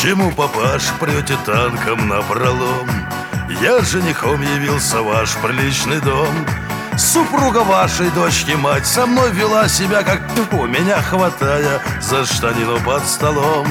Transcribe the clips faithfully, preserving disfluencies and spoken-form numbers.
чему, папаш, прете танком напролом? Я женихом явился в ваш приличный дом. Супруга вашей дочки мать со мной вела себя, как тьфу, меня хватая за штанину под столом.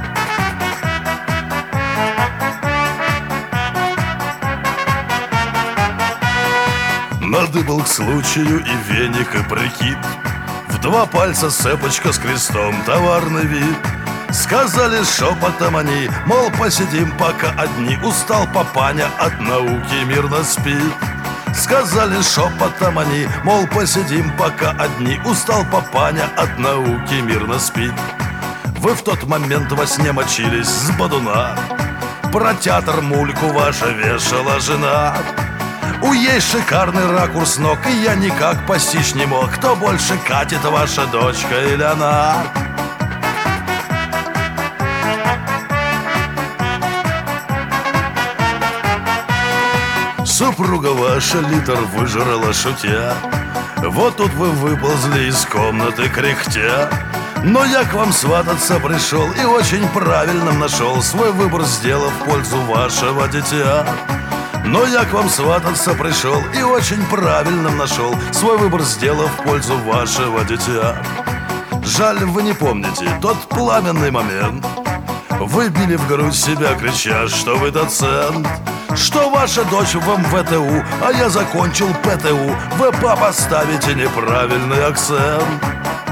Надыбал к случаю и веник, и прикид. В два пальца цепочка с крестом, товарный вид. Сказали шепотом они, мол, посидим пока одни. Устал папаня от науки, мирно спит. Сказали шепотом они, мол, посидим пока одни. Устал папаня от науки, мирно спит. Вы в тот момент во сне мочились с бодуна. Про театр мульку ваша вешала жена. У ей шикарный ракурс ног, и я никак постичь не мог, кто больше катит, ваша дочка или она. Супруга ваша литр выжрала шутя. Вот тут вы выползли из комнаты кряхтя. Но я к вам свататься пришел и очень правильным нашел, свой выбор сделав в пользу вашего дитя. Но я к вам свататься пришел и очень правильным нашел, свой выбор сделав в пользу вашего дитя. Жаль, вы не помните тот пламенный момент. Вы били в грудь себя, крича, что вы доцент, что ваша дочь в эм вэ тэ у, а я закончил пэ тэ у. Вы, папа, ставите неправильный акцент.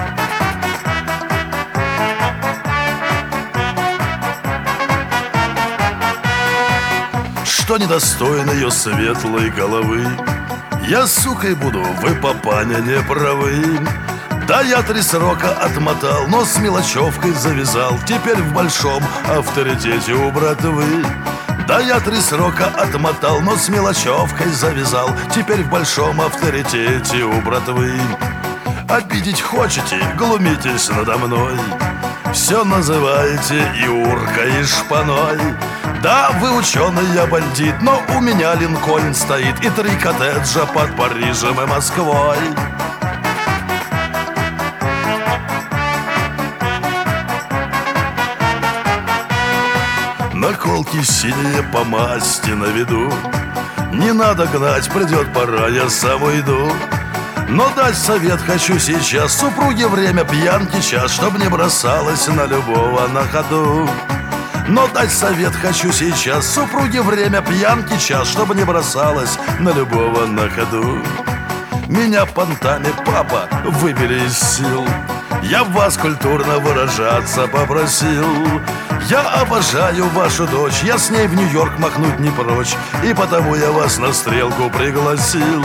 Что недостойно ее светлой головы. Я сукой буду, вы, папаня, не правы. Да, я три срока отмотал, но с мелочевкой завязал. Теперь в большом авторитете у братвы. Да, я три срока отмотал, но с мелочевкой завязал. Теперь в большом авторитете у братвы. Обидеть хочете, глумитесь надо мной. Все называете Юркой и шпаной. Да, вы ученый, я бандит, но у меня Линкольн стоит и три коттеджа под Парижем и Москвой. Наколки синие по масти на виду. Не надо гнать, придет пора, я сам уйду. Но дать совет хочу сейчас супруге, время пьянки час, чтоб не бросалась на любого на ходу. Но дать совет хочу сейчас супруге, время пьянки час, чтобы не бросалась на любого на ходу. Меня понтами, папа, выбили из сил. Я вас культурно выражаться попросил. Я обожаю вашу дочь, я с ней в Нью-Йорк махнуть не прочь, и потому я вас на стрелку пригласил.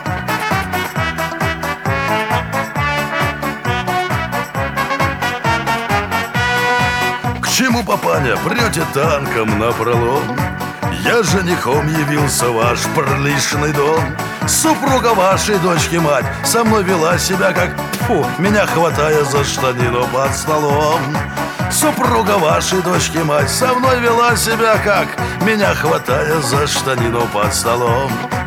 Чему, папаня, прете танком напролом? Я женихом явился в ваш приличный дом. Супруга вашей дочки мать со мной вела себя, как тьфу, меня хватая за штанину под столом. Супруга вашей дочки мать со мной вела себя, как меня хватая за штанину под столом.